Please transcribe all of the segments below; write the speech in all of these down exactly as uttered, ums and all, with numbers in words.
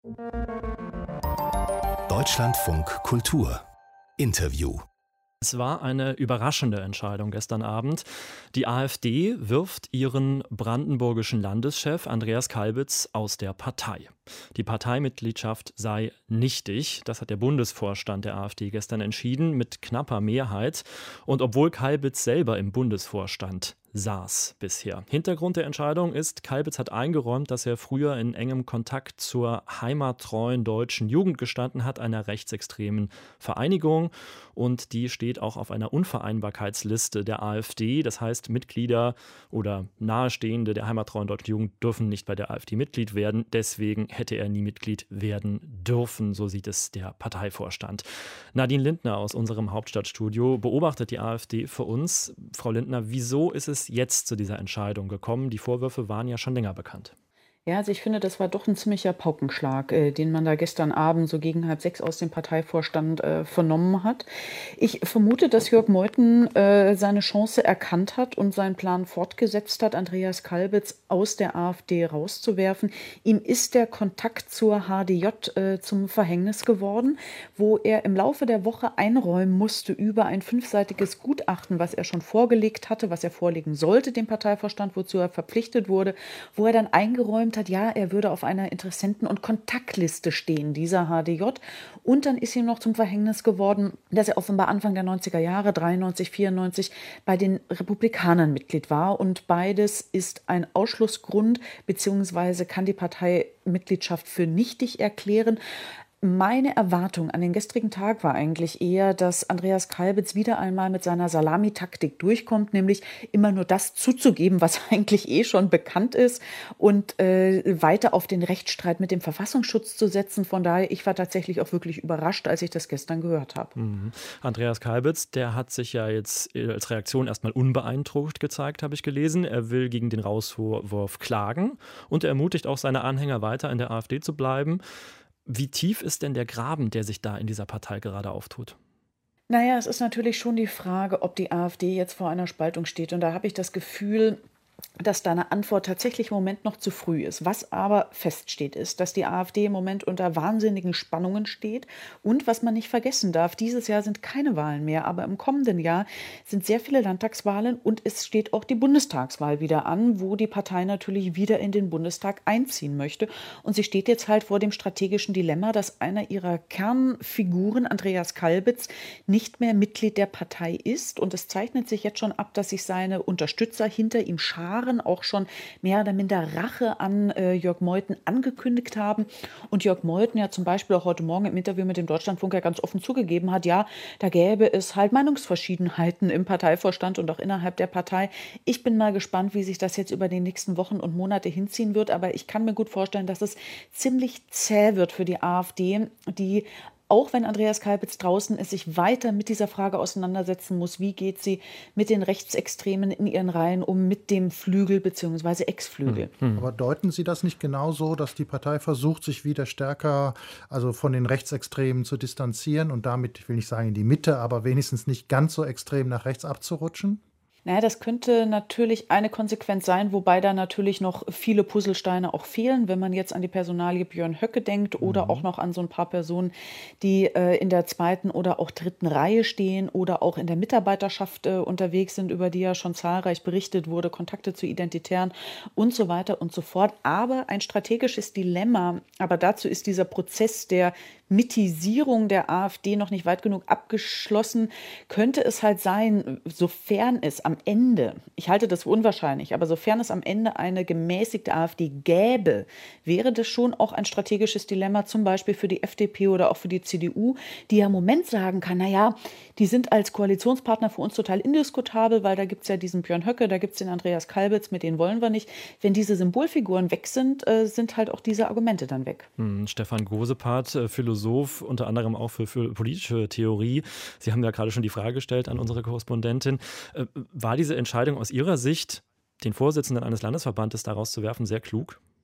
Deutschlandfunk Kultur Interview. Es war eine überraschende Entscheidung gestern Abend. Die AfD wirft ihren brandenburgischen Landeschef Andreas Kalbitz aus der Partei. Die Parteimitgliedschaft sei nichtig. Das hat der Bundesvorstand der AfD gestern entschieden, mit knapper Mehrheit. Und obwohl Kalbitz selber im Bundesvorstand saß bisher. Hintergrund der Entscheidung ist, Kalbitz hat eingeräumt, dass er früher in engem Kontakt zur heimattreuen deutschen Jugend gestanden hat, einer rechtsextremen Vereinigung. Und die steht auch auf einer Unvereinbarkeitsliste der AfD. Das heißt, Mitglieder oder Nahestehende der heimattreuen deutschen Jugend dürfen nicht bei der AfD Mitglied werden. Deswegen hätte er nie Mitglied werden dürfen, so sieht es der Parteivorstand. Nadine Lindner aus unserem Hauptstadtstudio beobachtet die AfD für uns. Frau Lindner, wieso ist es jetzt zu dieser Entscheidung gekommen? Die Vorwürfe waren ja schon länger bekannt. Ja, also ich finde, das war doch ein ziemlicher Paukenschlag, äh, den man da gestern Abend so gegen halb sechs aus dem Parteivorstand äh, vernommen hat. Ich vermute, dass Jörg Meuthen äh, seine Chance erkannt hat und seinen Plan fortgesetzt hat, Andreas Kalbitz aus der AfD rauszuwerfen. Ihm ist der Kontakt zur H D J äh, zum Verhängnis geworden, wo er im Laufe der Woche einräumen musste über ein fünfseitiges Gutachten, was er schon vorgelegt hatte, was er vorlegen sollte, dem Parteivorstand, wozu er verpflichtet wurde, wo er dann eingeräumt hat, ja, er würde auf einer Interessenten- und Kontaktliste stehen, dieser H D J. Und dann ist ihm noch zum Verhängnis geworden, dass er offenbar Anfang der neunziger Jahre, dreiundneunzig, vierundneunzig, bei den Republikanern Mitglied war. Und beides ist ein Ausschlussgrund, beziehungsweise kann die Parteimitgliedschaft für nichtig erklären. Meine Erwartung an den gestrigen Tag war eigentlich eher, dass Andreas Kalbitz wieder einmal mit seiner Salamitaktik durchkommt, nämlich immer nur das zuzugeben, was eigentlich eh schon bekannt ist und äh, weiter auf den Rechtsstreit mit dem Verfassungsschutz zu setzen. Von daher, ich war tatsächlich auch wirklich überrascht, als ich das gestern gehört habe. Mhm. Andreas Kalbitz, der hat sich ja jetzt als Reaktion erstmal unbeeindruckt gezeigt, habe ich gelesen. Er will gegen den Rauswurf klagen und er ermutigt auch seine Anhänger weiter in der AfD zu bleiben. Wie tief ist denn der Graben, der sich da in dieser Partei gerade auftut? Naja, es ist natürlich schon die Frage, ob die AfD jetzt vor einer Spaltung steht. Und da habe ich das Gefühl, dass deine Antwort tatsächlich im Moment noch zu früh ist. Was aber feststeht, ist, dass die AfD im Moment unter wahnsinnigen Spannungen steht. Und was man nicht vergessen darf, dieses Jahr sind keine Wahlen mehr, aber im kommenden Jahr sind sehr viele Landtagswahlen und es steht auch die Bundestagswahl wieder an, wo die Partei natürlich wieder in den Bundestag einziehen möchte. Und sie steht jetzt halt vor dem strategischen Dilemma, dass einer ihrer Kernfiguren, Andreas Kalbitz, nicht mehr Mitglied der Partei ist. Und es zeichnet sich jetzt schon ab, dass sich seine Unterstützer hinter ihm scharen, auch schon mehr oder minder Rache an äh, Jörg Meuthen angekündigt haben. Und Jörg Meuthen ja zum Beispiel auch heute Morgen im Interview mit dem Deutschlandfunk ja ganz offen zugegeben hat, ja, da gäbe es halt Meinungsverschiedenheiten im Parteivorstand und auch innerhalb der Partei. Ich bin mal gespannt, wie sich das jetzt über die nächsten Wochen und Monate hinziehen wird. Aber ich kann mir gut vorstellen, dass es ziemlich zäh wird für die AfD, die auch wenn Andreas Kalbitz draußen ist, sich weiter mit dieser Frage auseinandersetzen muss, wie geht sie mit den Rechtsextremen in ihren Reihen um, mit dem Flügel bzw. Ex-Flügel. Hm. Aber deuten Sie das nicht genauso, dass die Partei versucht, sich wieder stärker also von den Rechtsextremen zu distanzieren und damit, ich will nicht sagen in die Mitte, aber wenigstens nicht ganz so extrem nach rechts abzurutschen? Naja, das könnte natürlich eine Konsequenz sein, wobei da natürlich noch viele Puzzlesteine auch fehlen, wenn man jetzt an die Personalie Björn Höcke denkt oder mhm. auch noch an so ein paar Personen, die äh, in der zweiten oder auch dritten Reihe stehen oder auch in der Mitarbeiterschaft äh, unterwegs sind, über die ja schon zahlreich berichtet wurde, Kontakte zu Identitären und so weiter und so fort. Aber ein strategisches Dilemma, aber dazu ist dieser Prozess der Mittisierung der AfD noch nicht weit genug abgeschlossen, könnte es halt sein, sofern es am Ende, ich halte das für unwahrscheinlich, aber sofern es am Ende eine gemäßigte AfD gäbe, wäre das schon auch ein strategisches Dilemma, zum Beispiel für die F D P oder auch für die C D U, die ja im Moment sagen kann, naja, die sind als Koalitionspartner für uns total indiskutabel, weil da gibt es ja diesen Björn Höcke, da gibt es den Andreas Kalbitz, mit denen wollen wir nicht. Wenn diese Symbolfiguren weg sind, äh, sind halt auch diese Argumente dann weg. Hm, Stefan Gosepart, äh, Philosoph, unter anderem auch für, für politische Theorie. Sie haben ja gerade schon die Frage gestellt an unsere Korrespondentin. Äh, war diese Entscheidung aus Ihrer Sicht, den Vorsitzenden eines Landesverbandes daraus zu werfen, sehr klug?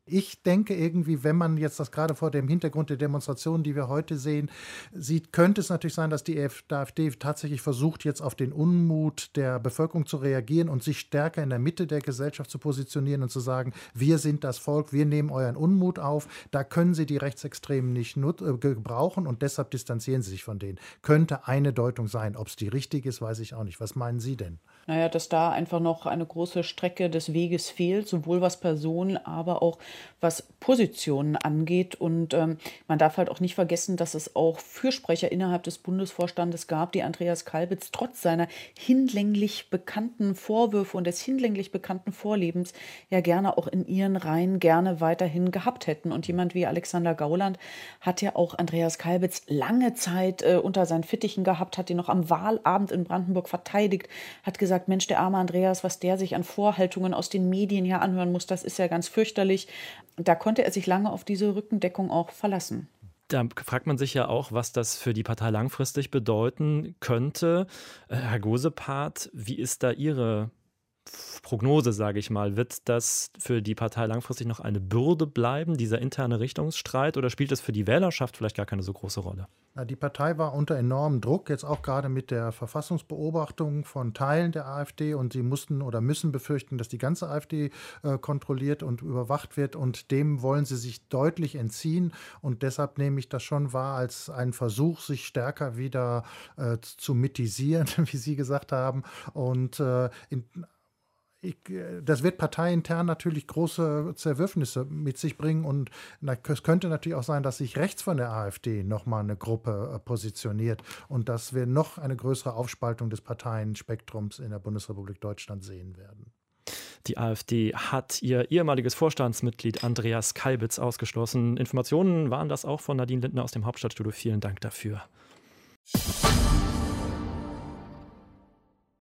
Ich denke irgendwie, wenn man jetzt das gerade vor dem Hintergrund der Demonstrationen, die wir heute sehen, sieht, könnte es natürlich sein, dass die AfD tatsächlich versucht, jetzt auf den Unmut der Bevölkerung zu reagieren und sich stärker in der Mitte der Gesellschaft zu positionieren und zu sagen, wir sind das Volk, wir nehmen euren Unmut auf, da können sie die Rechtsextremen nicht nut- äh, gebrauchen und deshalb distanzieren sie sich von denen. Könnte eine Deutung sein. Ob es die richtige ist, weiß ich auch nicht. Was meinen Sie denn? Naja, dass da einfach noch eine große Strecke des Weges fehlt, sowohl was Personen, aber auch was Positionen angeht. Und ähm, man darf halt auch nicht vergessen, dass es auch Fürsprecher innerhalb des Bundesvorstandes gab, die Andreas Kalbitz trotz seiner hinlänglich bekannten Vorwürfe und des hinlänglich bekannten Vorlebens ja gerne auch in ihren Reihen gerne weiterhin gehabt hätten. Und jemand wie Alexander Gauland hat ja auch Andreas Kalbitz lange Zeit äh, unter seinen Fittichen gehabt, hat ihn noch am Wahlabend in Brandenburg verteidigt, hat gesagt, Mensch, der arme Andreas, was der sich an Vorhaltungen aus den Medien hier anhören muss, das ist ja ganz fürchterlich. Da konnte er sich lange auf diese Rückendeckung auch verlassen. Da fragt man sich ja auch, was das für die Partei langfristig bedeuten könnte. Äh, Herr Gosepart, wie ist da Ihre Prognose, sage ich mal? Wird das für die Partei langfristig noch eine Bürde bleiben, dieser interne Richtungsstreit, oder spielt das für die Wählerschaft vielleicht gar keine so große Rolle? Die Partei war unter enormem Druck, jetzt auch gerade mit der Verfassungsbeobachtung von Teilen der AfD, und sie mussten oder müssen befürchten, dass die ganze AfD äh, kontrolliert und überwacht wird, und dem wollen sie sich deutlich entziehen, und deshalb nehme ich das schon wahr als einen Versuch, sich stärker wieder äh, zu mitisieren, wie Sie gesagt haben, und äh, in Ich, das wird parteiintern natürlich große Zerwürfnisse mit sich bringen, und es könnte natürlich auch sein, dass sich rechts von der AfD nochmal eine Gruppe positioniert und dass wir noch eine größere Aufspaltung des Parteienspektrums in der Bundesrepublik Deutschland sehen werden. Die AfD hat ihr ehemaliges Vorstandsmitglied Andreas Kalbitz ausgeschlossen. Informationen waren das auch von Nadine Lindner aus dem Hauptstadtstudio. Vielen Dank dafür.